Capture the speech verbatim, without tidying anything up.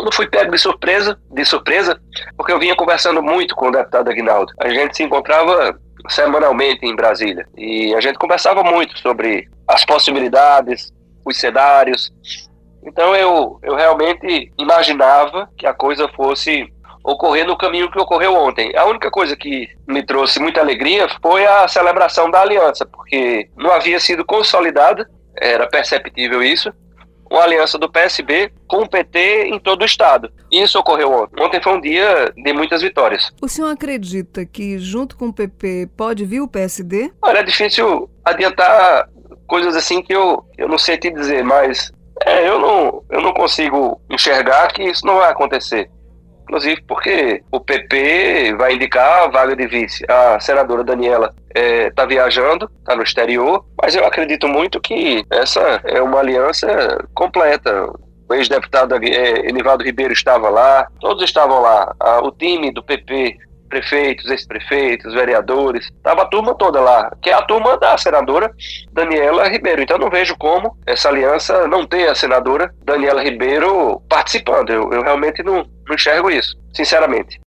não fui pego de surpresa, de surpresa, porque eu vinha conversando muito com o deputado Aguinaldo. A gente se encontrava semanalmente em Brasília e a gente conversava muito sobre as possibilidades, os cenários. Então eu, eu realmente imaginava que a coisa fosse ocorrer no caminho que ocorreu ontem. A única coisa que me trouxe muita alegria foi a celebração da aliança, porque não havia sido consolidada, era perceptível isso, uma aliança do P S B com o P T em todo o estado. Isso ocorreu ontem. Ontem foi um dia de muitas vitórias. O senhor acredita que junto com o P P pode vir o P S D? Olha, é difícil adiantar coisas assim que eu, eu não sei te dizer, mas é, eu, não, eu não consigo enxergar que isso não vai acontecer. Inclusive porque o P P vai indicar a vaga de vice. A senadora Daniela está é, viajando, está no exterior, mas eu acredito muito que essa é uma aliança completa. O ex-deputado é, Enivaldo Ribeiro estava lá, todos estavam lá. A, o time do P P, prefeitos, ex-prefeitos, vereadores, estava a turma toda lá, que é a turma da senadora Daniela Ribeiro. Então não vejo como essa aliança não ter a senadora Daniela Ribeiro participando. Eu, eu realmente não, não enxergo isso, sinceramente.